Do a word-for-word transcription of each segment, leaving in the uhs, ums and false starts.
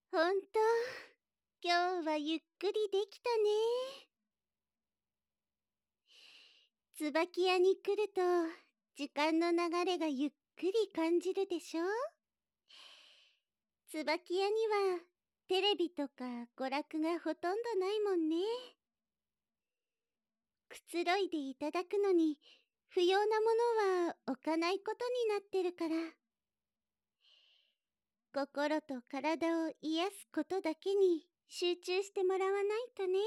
ほんと、今日はゆっくりできたね。椿屋に来ると、時間の流れがゆっくり感じるでしょ。椿屋には、テレビとか娯楽がほとんどないもんね。くつろいでいただくのに、不要なものは置かないことになってるから。心と体を癒すことだけに集中してもらわないとね。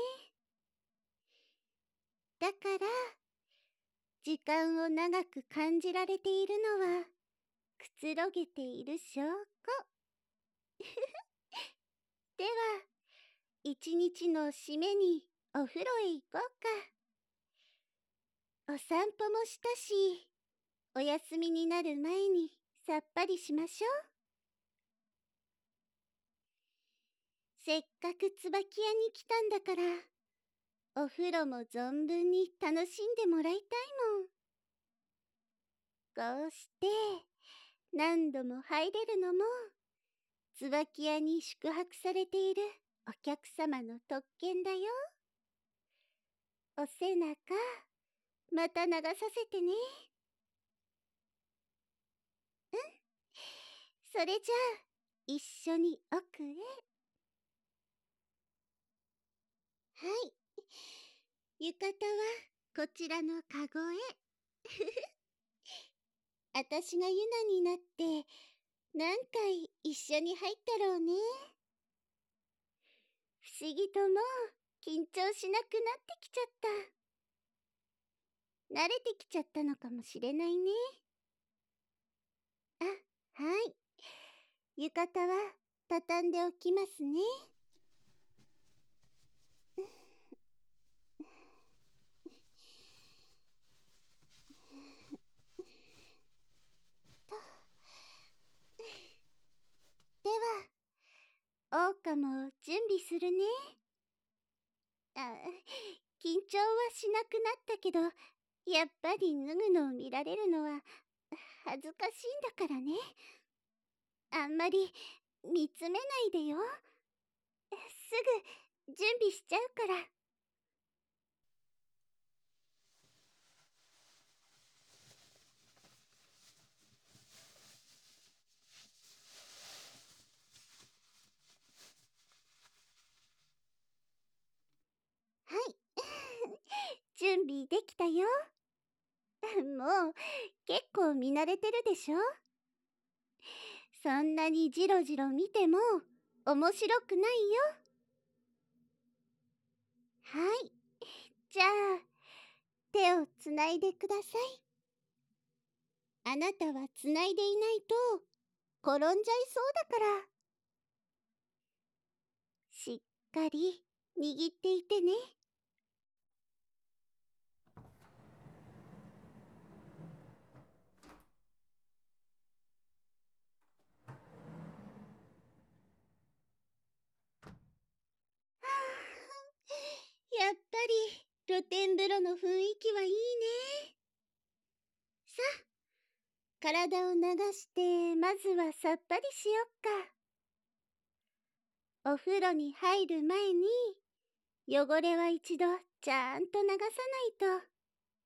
だから、時間を長く感じられているのは、くつろげている証拠。では、一日の締めにお風呂へ行こうか。お散歩もしたし、お休みになる前にさっぱりしましょう。せっかく椿屋に来たんだから、お風呂も存分に楽しんでもらいたいもん。こうして、何度も入れるのも、椿屋に宿泊されているお客様の特権だよ。お背中、また流させてね。うん。それじゃあ、一緒に奥へ。はい。浴衣はこちらのカゴへ。あたしがユナになって、何回一緒に入ったろうね。不思議ともう緊張しなくなってきちゃった。慣れてきちゃったのかもしれないね。あ、はい。浴衣は畳んでおきますね。では、桜花も準備するね。あ、緊張はしなくなったけど、やっぱり脱ぐのを見られるのは恥ずかしいんだからね。あんまり見つめないでよ。すぐ準備しちゃうから。はい。準備できたよ。もう結構見慣れてるでしょ。そんなにジロジロ見ても面白くないよ。はい。じゃあ、手をつないでください。あなたはつないでいないと転んじゃいそうだから。しっかり握っていてね。やっぱり露天風呂の雰囲気はいいね。さあ、体を流してまずはさっぱりしよっか。お風呂に入る前に汚れは一度ちゃんと流さないと。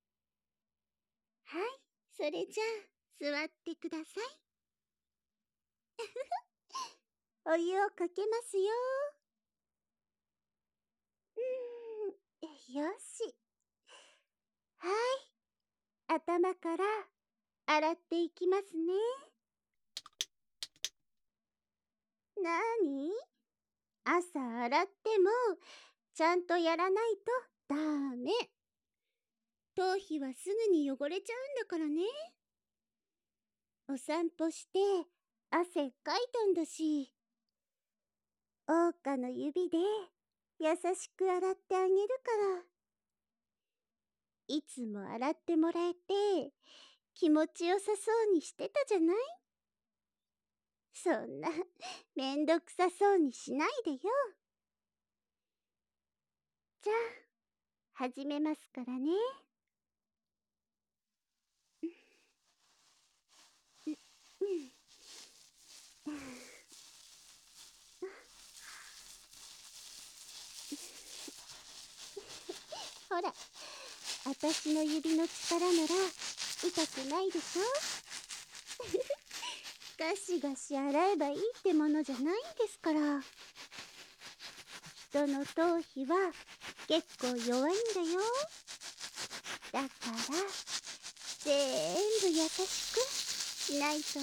はい、それじゃあ座ってください。お湯をかけますよ。うーん、よし。はい、頭から洗っていきますね。なに？朝洗ってもちゃんとやらないとダメ。頭皮はすぐに汚れちゃうんだからね。お散歩して汗かいたんだし、桜花の指で優しく洗ってあげるから。いつも洗ってもらえて気持ちよさそうにしてたじゃない。そんなめんどくさそうにしないでよ。じゃあ始めますからね。 あたしの指の力なら痛くないでしょ。ガシガシ洗えばいいってものじゃないんですから。人の頭皮は結構弱いんだよ。だから全部優しくしないとね。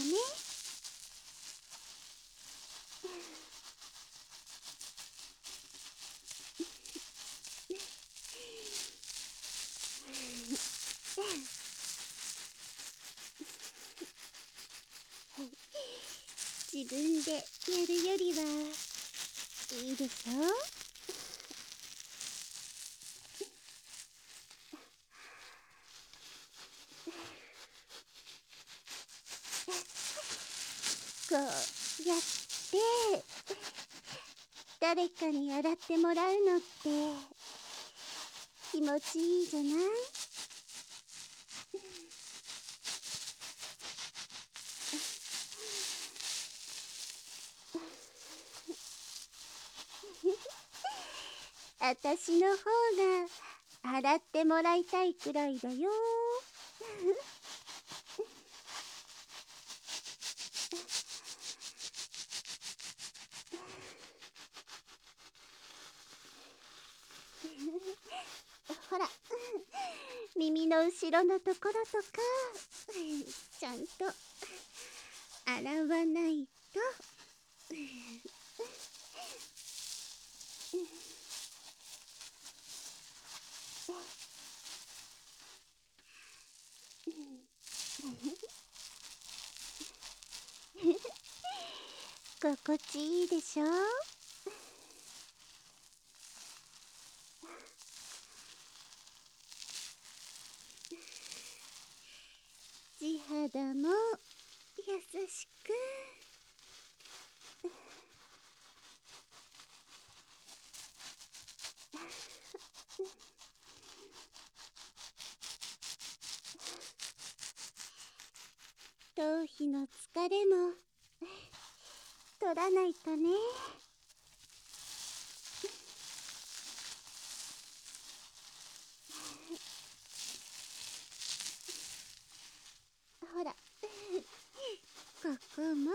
自分でやるよりはいいでしょ。こうやって誰かに洗ってもらうのって気持ちいいじゃない？あたしの方が洗ってもらいたいくらいだよ。ほら、耳の後ろのところとかちゃんと洗わないと。心地いいでしょ。地肌も優しく。頭皮の疲れも取らないとね。ほら、ここも。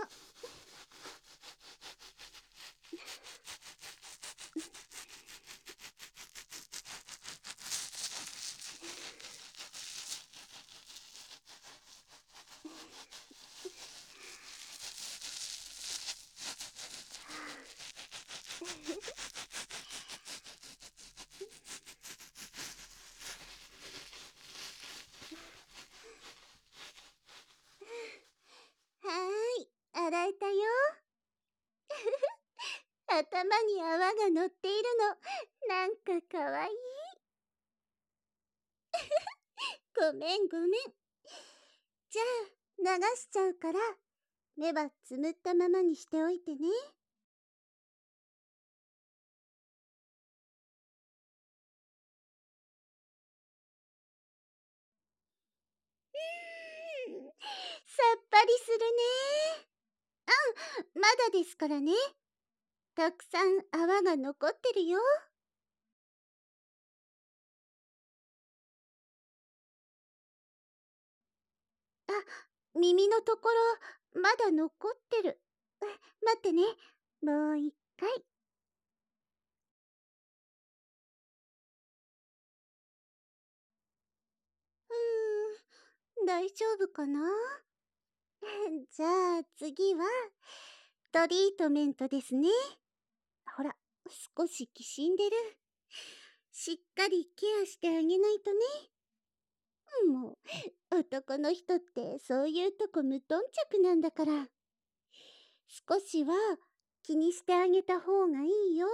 はーい、洗えたよ。頭に泡が乗っているの、なんかかわいい。ごめんごめん。じゃあ流しちゃうから目はつむったままにしておいてね。うーん、さっぱりするね。あ、まだですからね。たくさん泡が残ってるよ。あ、耳のところまだ残ってる。待ってね、もう一回。うーん、大丈夫かな。じゃあ次はトリートメントですね。ほら、少しきしんでる。しっかりケアしてあげないとね。もう、男の人ってそういうとこ無頓着なんだから。少しは気にしてあげた方がいいよ。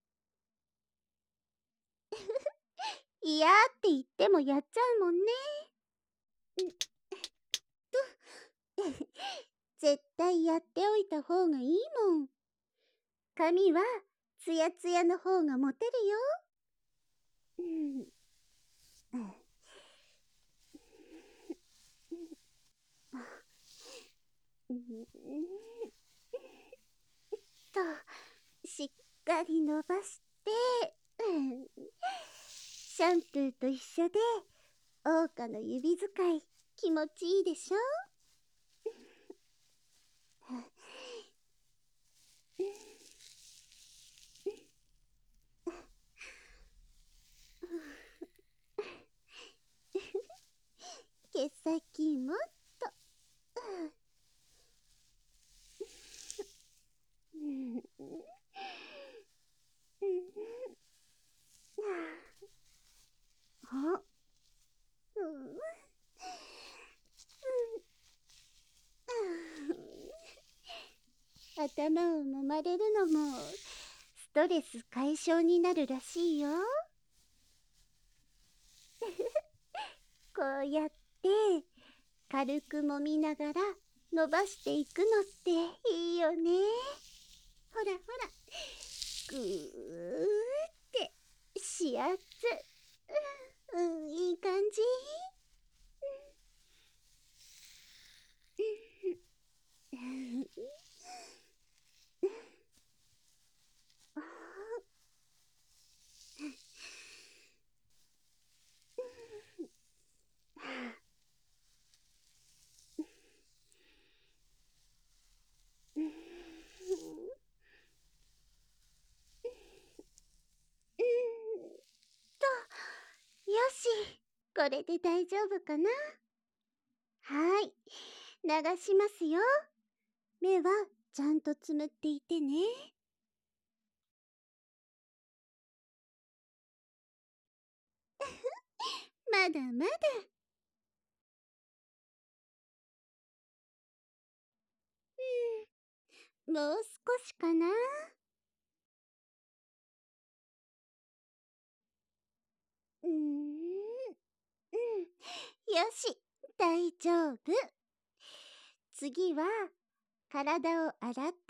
いやって言ってもやっちゃうもんね。と、絶対やっておいた方がいいもん。髪はツヤツヤの方がモテるよ。うん。と、しっかり伸ばして、シャンプーと一緒で桜花の指使い気持ちいいでしょ。毛先もっと。あ、うん、頭を揉まれるのもストレス解消になるらしいよ。こうやって軽く揉みながら伸ばしていくのっていいよね。ほらほら、ぐーって指圧。うん、いい感じ。よし、これで大丈夫かな。はい、流しますよ。目はちゃんとつむっていてね。まだまだ。うん、もう少しかな。うーん、うん、よし、大丈夫。次は体を洗っていきます。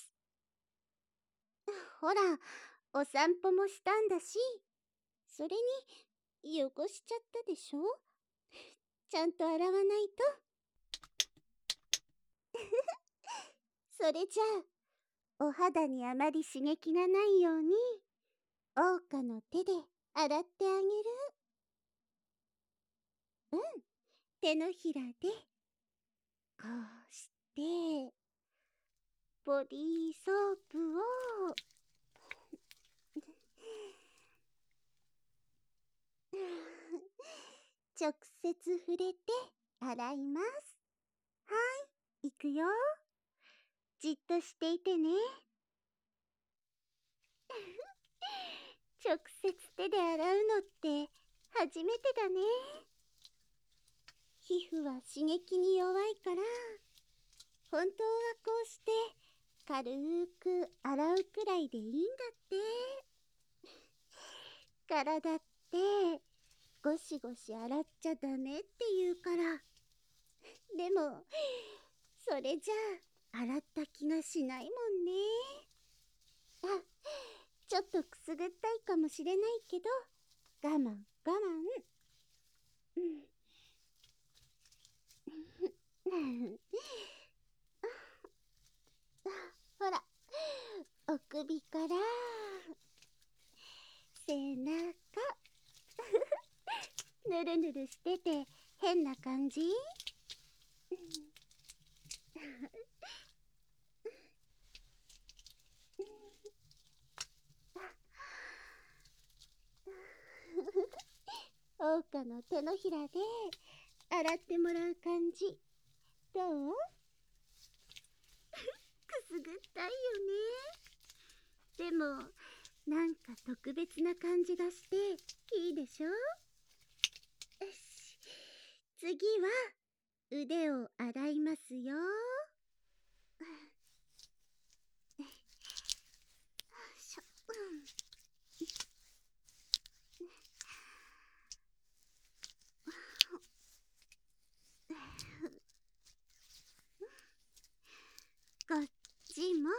ほら、お散歩もしたんだし、それに汚しちゃったでしょ。ちゃんと洗わないと。それじゃあ、お肌にあまり刺激がないように、桜花の手で洗ってあげる。うん、手のひらで、こうして、ボディーソープを、直接触れて洗います。はい、いくよ。じっとしていてね。直接手で洗うのって初めてだね。皮膚は刺激に弱いから、本当はこうして軽く洗うくらいでいいんだって。体ってゴシゴシ洗っちゃダメって言うから。でもそれじゃあ洗った気がしないもんね。あ、ちょっとくすぐったいかもしれないけど、我慢我慢。うん。ほら、お首から背中。ぬるぬるしてて変な感じ。桜花の手のひらで洗ってもらう感じどう？くすぐったいよね。でもなんか特別な感じがしていいでしょ。よし、次は腕を洗いますよ。こっちも。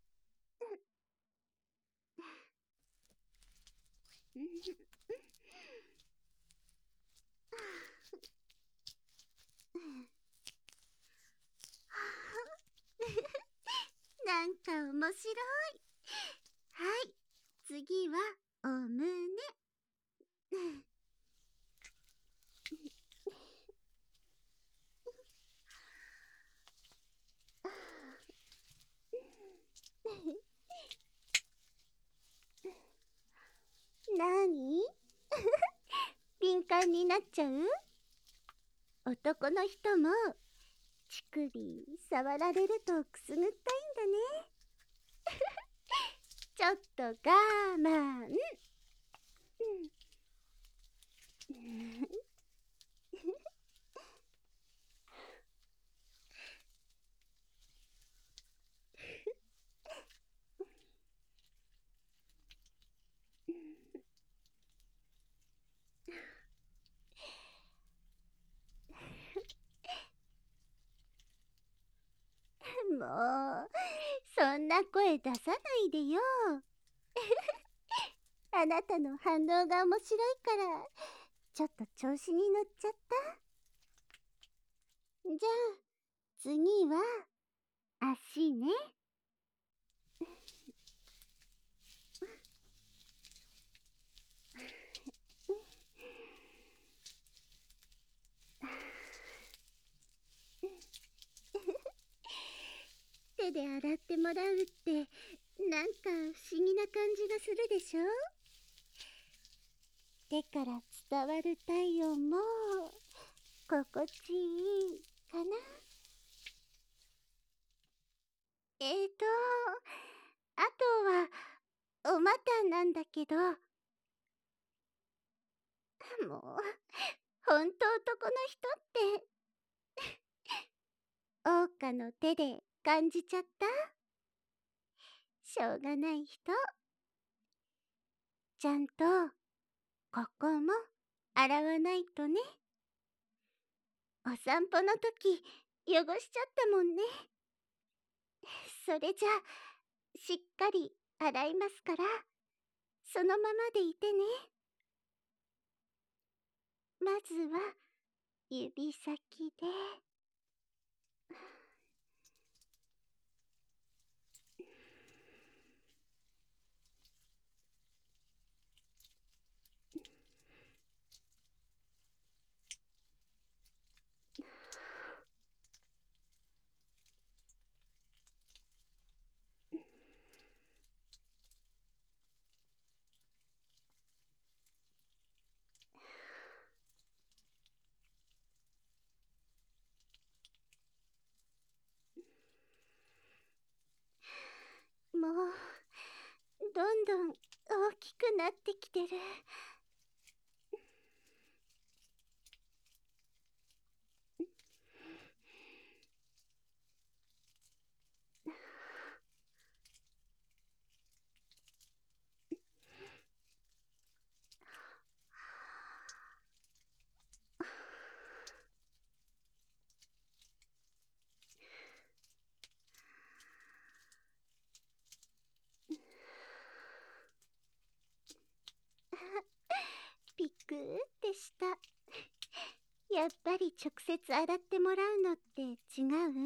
なんか面白い。はい、次はお胸。 安になっちゃう？男の人も乳首触られるとくすぐったいんだね。ちょっと我慢。もうそんな声出さないでよ。あなたの反応が面白いからちょっと調子に乗っちゃった。じゃあ次は足ね。手で洗ってもらうってなんか不思議な感じがするでしょ。手から伝わる体温も心地いいかな。えーとあとはお股なんだけど、もうほんと男の人って桜花の手で感じちゃった。しょうがない人。ちゃんとここも洗わないとね。お散歩の時汚しちゃったもんね。それじゃしっかり洗いますからそのままでいてね。まずは指先で。もうどんどん大きくなってきてる。ピクーってした。やっぱり直接洗ってもらうのって違う？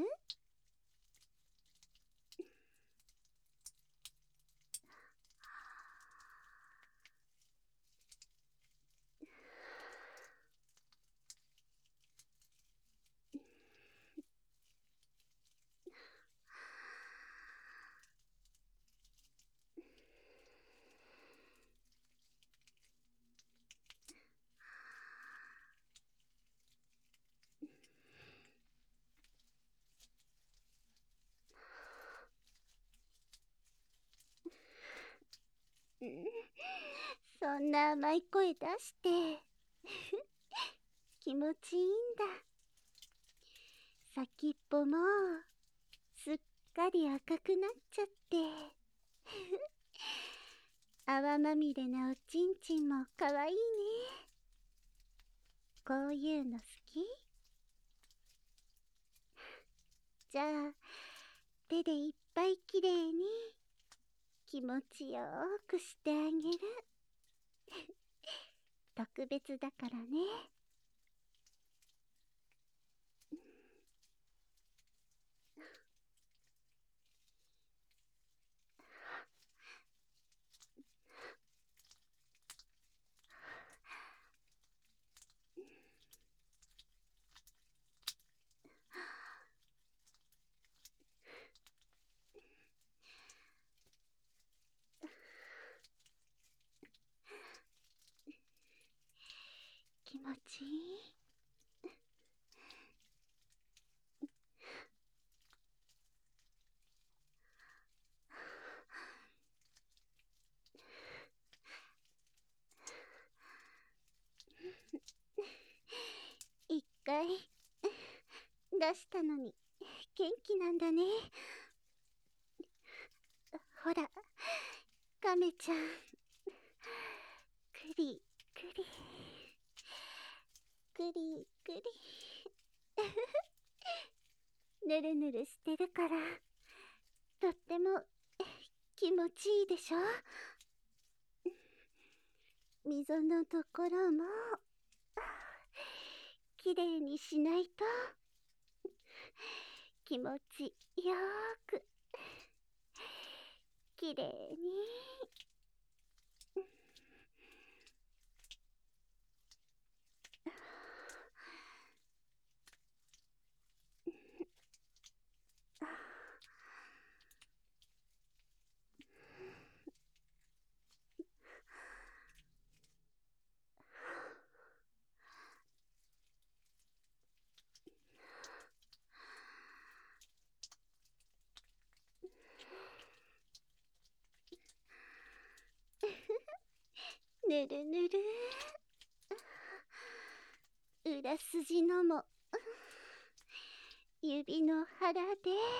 そんな甘い声出して気持ちいいんだ。先っぽもすっかり赤くなっちゃって泡まみれなおちんちんもかわいいね。こういうの好き？じゃあ手でいっぱいきれいに気持ちよーくしてあげる。特別だからね。気気持ちいい。一回出したのに元気なんだね。ほら、カメちゃん。クリクリクリクリぬるぬるしてるからとっても気持ちいいでしょ。溝のところもきれいにしないと気持ちよーくきれいに。ぬるぬる。裏筋のも指の腹で。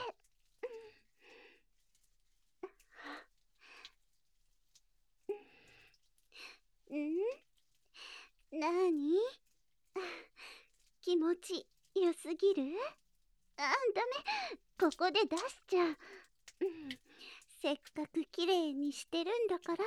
ん？なーに？気持ちよすぎる？あ、ダメ。ここで出しちゃう。せっかくきれいにしてるんだから。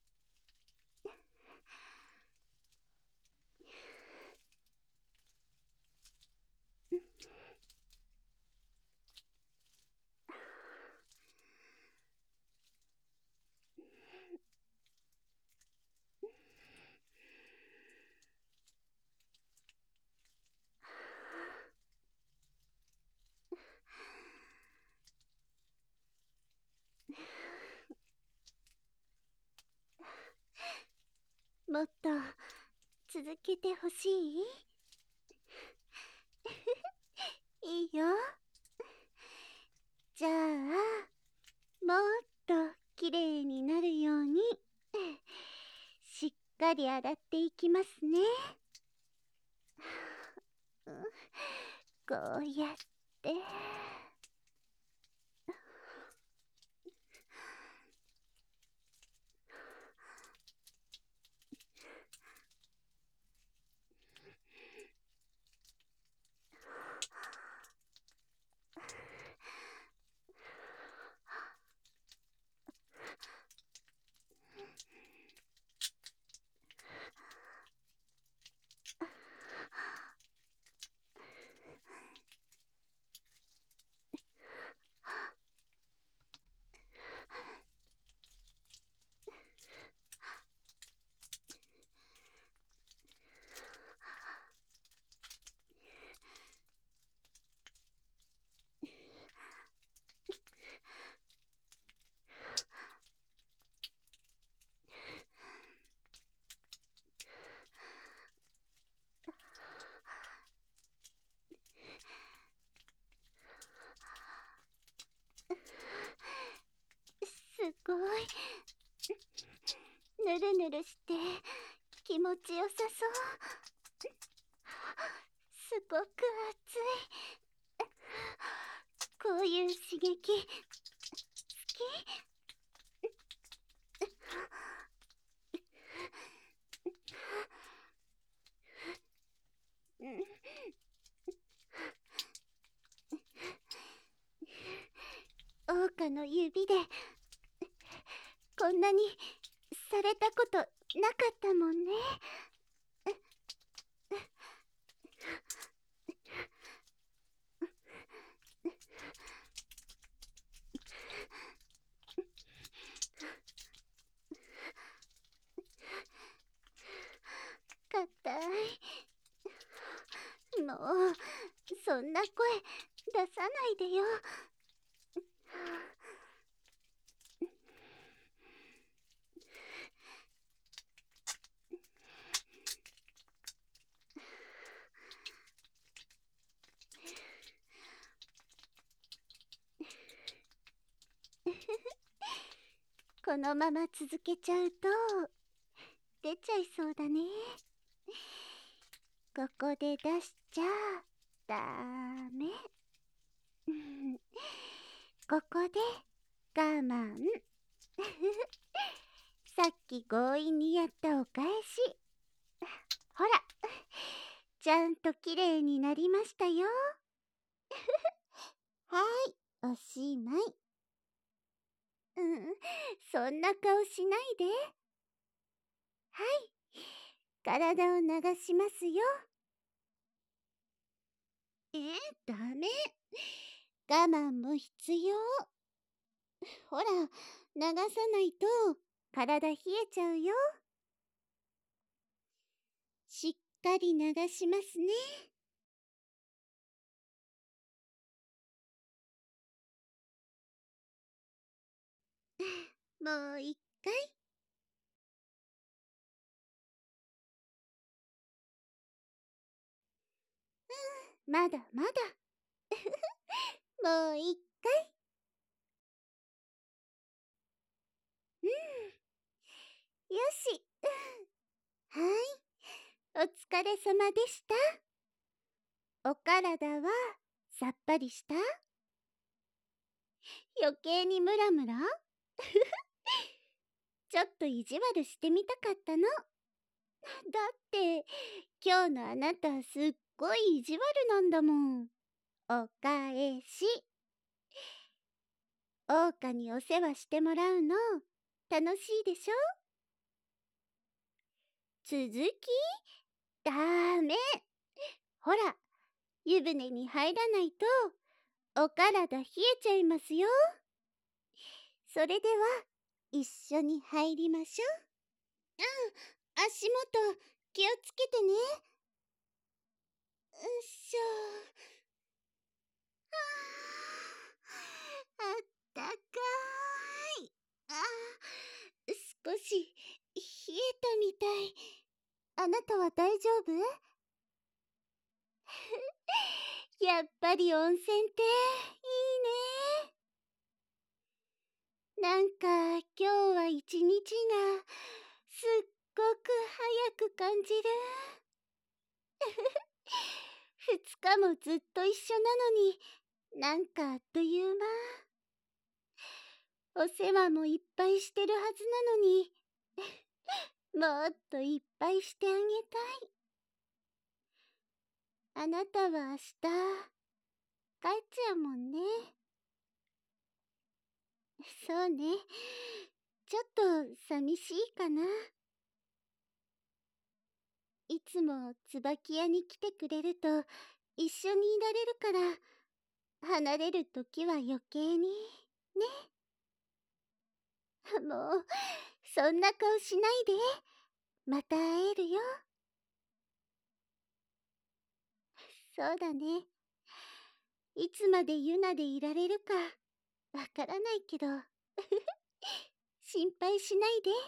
もっと続けてほしい？いいよ。じゃあもっときれいになるようにしっかり洗っていきますね。こうやってすごいぬるぬるして気持ちよさそう。すごく熱い。こういう刺激好き。桜花の指でこんなにされたことなかったもんね。かたい。もうそんな声出さないでよ。 このまま続けちゃうと出ちゃいそうだね。ここで出しちゃダメ。ここで我慢。さっき強引にやったお返し。ほら、ちゃんときれいになりましたよ。はい、おしまい。うん、そんな顔しないで。はい、体を流しますよ。え、ダメ。我慢も必要。ほら、流さないと体冷えちゃうよ。しっかり流しますね。もう一回。うん、まだまだ。もう一回。うん、よし。はい、お疲れ様でした。お体はさっぱりした？余計にムラムラちょっと意地悪してみたかったの。だって今日のあなたすっごい意地悪なんだもん。お返し。桜花にお世話してもらうの楽しいでしょ？続き？ダメ。ほら、湯船に入らないとお体冷えちゃいますよ。それでは一緒に入りましょう。うん、足元気をつけてね。うっしょ。あったかい。あ、少し冷えたみたい。あなたは大丈夫？やっぱり温泉っていいね。なんか今日は一日がすっごく早く感じる。二日もずっと一緒なのに、なんかあっという間。お世話もいっぱいしてるはずなのに、もっといっぱいしてあげたい。あなたは明日帰っちゃうもんね。そうね。ちょっと寂しいかな。いつも椿屋に来てくれると一緒にいられるから、離れるときは余計にね。もうそんな顔しないで。また会えるよ。そうだね。いつまでユナでいられるかわからないけど心配しないで。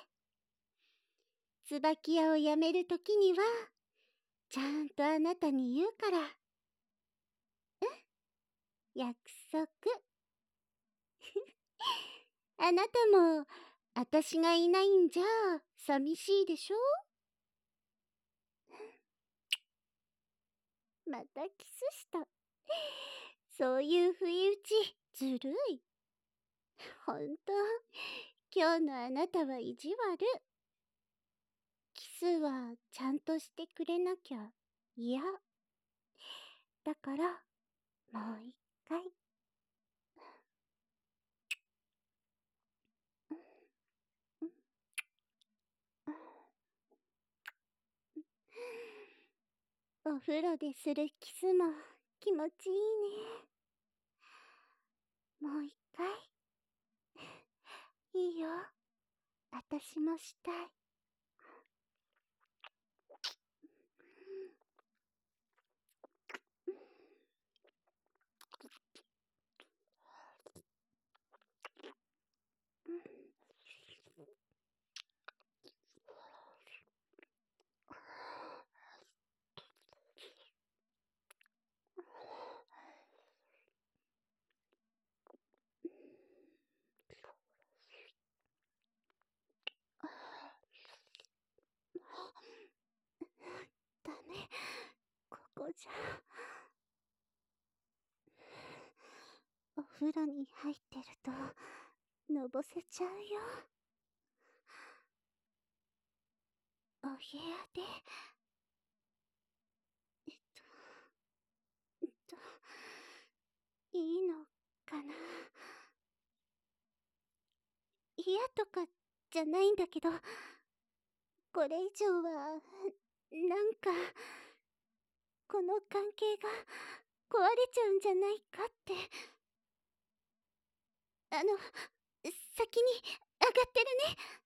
椿屋を辞めるときにはちゃんとあなたに言うから。うん、約束。あなたもあたしがいないんじゃ寂しいでしょ？またキスした。そういう不意打ちずるい。ほんと、今日のあなたは意地悪。キスはちゃんとしてくれなきゃ嫌。だからもう一回。お風呂でするキスも気持ちいいね。もう一回。いいよ。あたしもしたい。 こじゃ。お風呂に入ってると、のぼせちゃうよ。お部屋で、えっと、えっと、いいのかな。嫌とかじゃないんだけど、これ以上は、なんか、この関係が壊れちゃうんじゃないかって。あの、先に上がってるね。